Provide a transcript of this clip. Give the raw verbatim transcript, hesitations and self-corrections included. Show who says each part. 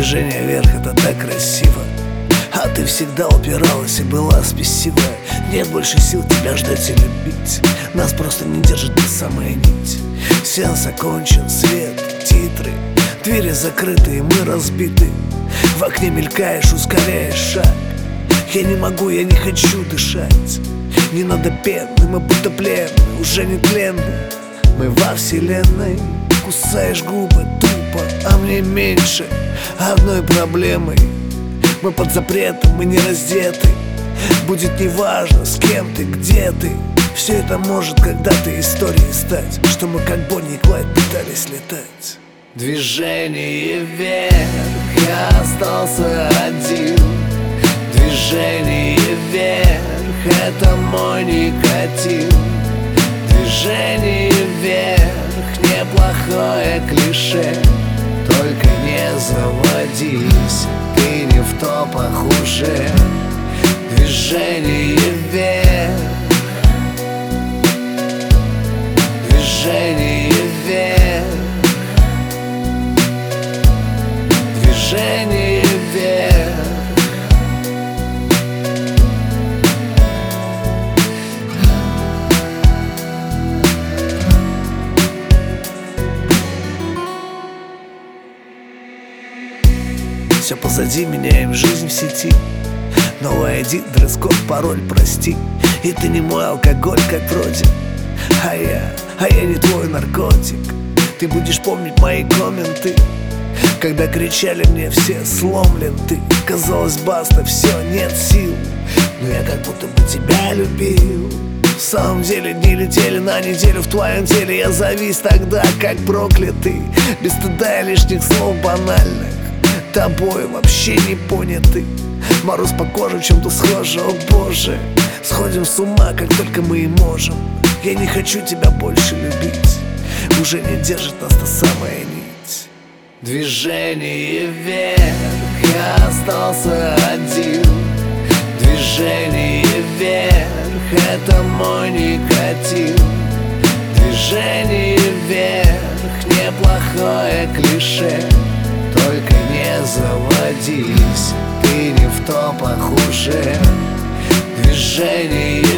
Speaker 1: Движение вверх — это так красиво, а ты всегда упиралась и была спесивая. Нет больше сил тебя ждать и любить, нас просто не держит та самая нить. Сеанс окончен, свет, титры, двери закрыты и мы разбиты. В окне мелькаешь, ускоряешь шаг. Я не могу, я не хочу дышать. Не надо пены, мы будто пленны, уже не тленны. Мы во вселенной. Кусаешь губы тупо, а мне меньше одной проблемой. Мы под запретом, мы не раздеты. Будет неважно, с кем ты, где ты. Все это может когда-то историей стать, что мы как Бонни и Клайд пытались летать. Движение вверх, я остался один. Движение вверх, это мой никотин. Движение вверх, неплохое клише. Только не заводись, ты не в топах уже. Движение вверх, движение вверх, движение вверх. Все позади, меняем жизнь в сети. Новый ай ди, дресс-код, пароль, прости. И ты не мой алкоголь, как вроде. А я, а я не твой наркотик. Ты будешь помнить мои комменты, когда кричали мне все: сломлен ты. Казалось, баста, все, нет сил. Но я как будто бы тебя любил. В самом деле дни летели на неделю в твоем теле. Я завис тогда, как проклятый, без стыда и лишних слов банальных. Тобой вообще не понятый. Мороз по коже, в чем-то схоже, о боже. Сходим с ума, как только мы и можем. Я не хочу тебя больше любить, уже не держит нас та самая нить. Движение вверх, я остался один. Движение вверх, это мой никотин. Движение вверх, неплохое клише. Только не заводись, ты не в топах уже. Движение